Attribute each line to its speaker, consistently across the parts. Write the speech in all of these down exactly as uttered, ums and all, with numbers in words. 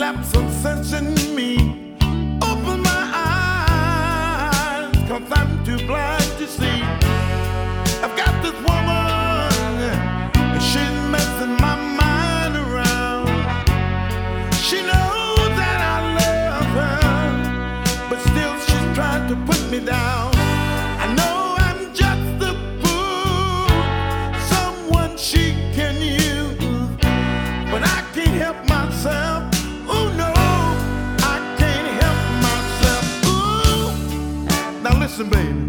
Speaker 1: slap some sense in me. Open my eyes, cause I'm too blind to see. I've got this woman, and she's messing my mind around. She knows that I love her, but still she's trying to put me down. I know I'm just a fool, someone she can use, but I can't help myself. Oh no, I can't help myself. Ooh, now listen, baby.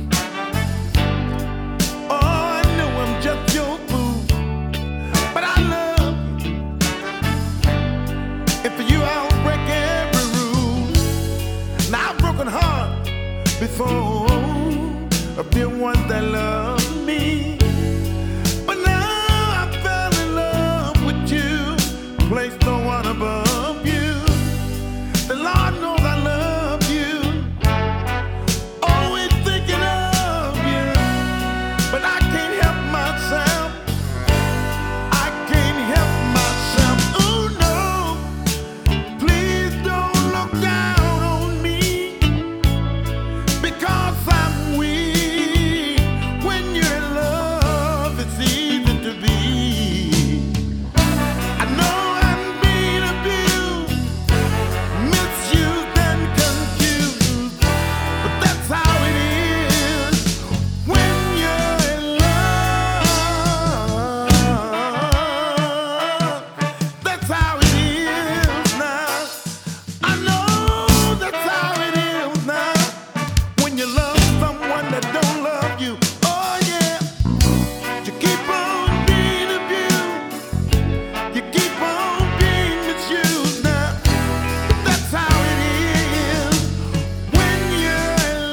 Speaker 1: Before, I've been one that loved me, but now I fell in love with you, placed no one above you. The Lord knows I love you, always thinking of you, but I can't help myself. I can't help myself. Oh no, please don't look down on me, because I'm weak. When you're in love, it's easy to be. I know I'm being abused, misused and confused, but that's how it is when you're in love. That's how it is now. I know that's how it is now. When you love someone that don't love you, oh yeah, you keep on being abused, you keep on being misused now. But that's how it is when you're in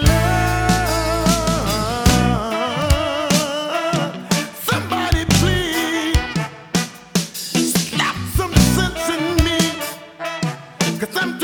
Speaker 1: love. Somebody please slap some sense in me, 'cause I'm